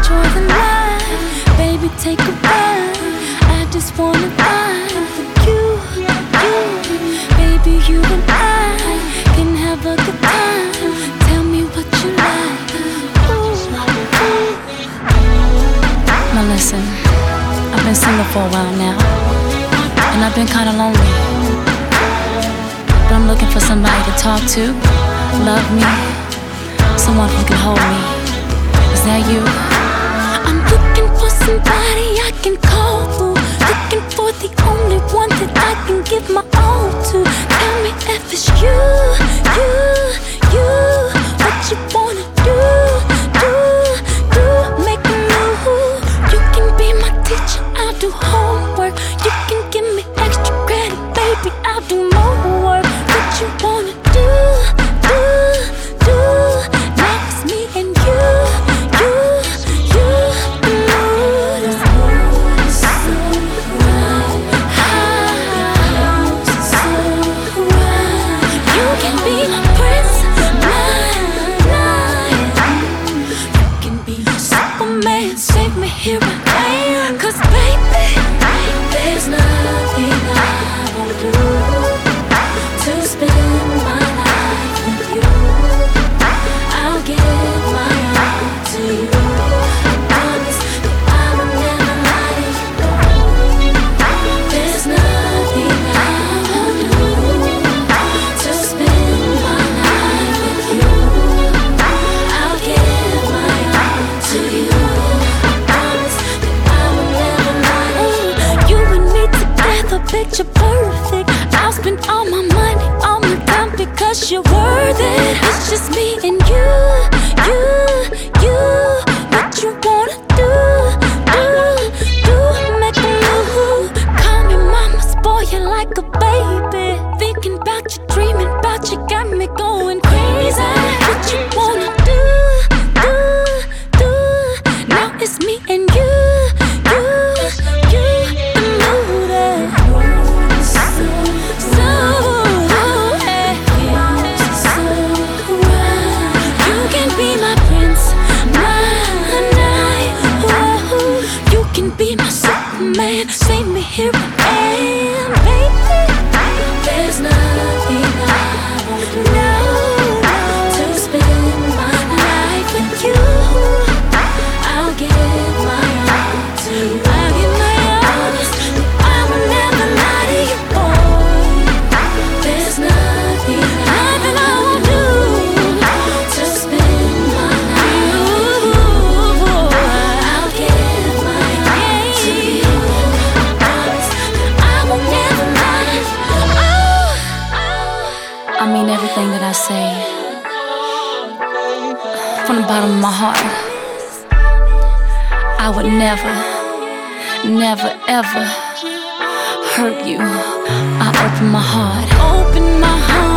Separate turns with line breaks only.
enjoy the life. Baby, take a ride. I just wanna ride with you. Baby, you and I can have a good time. Tell me what you like. Ooh. Now listen, I've been single for a while now, and I've been kinda lonely. But I'm looking for somebody to talk to, love me, someone who can hold me. Is that you? I'm looking for somebody I can call through, looking for the only one that I can give my all to. Tell me if it's you. What you wanna do, make a move. You can be my teacher, I'll do homework. You can give me extra credit, baby, I'll do more work. What you wanna do. Now it's me and you. The mood is so right. So right. You can be my prince, you can be my Superman, save me here I am. 'Cause baby, there's nothing I won't do to spend my life with you. I'll give my all to you. I promise that I will never lie to you. There's nothing I won't do to spend my life with you. I'll give my all to you. I promise that I will never lie to you. You and me together, picture perfect. I'll spend all my money, all my time, because you're worth it. It's just me and you. What you wanna do, make a move. Call me mama, spoil you like a baby. Thinking about you, dreaming about you, got me going crazy. What you wanna do, now it's me and you. The mood is so right. You can be my prince, my knight. You can be my Superman, save me here I am, baby. There's nothing I won't do to spend my life with you. I'll give my all to you. I'll give my all. I will never lie to you, boy. There's nothing I won't do to spend my life with you. I'll give my all to you. I promise that I will never lie. I mean everything that I say from the bottom of my heart. I would never, ever hurt you. I open my heart,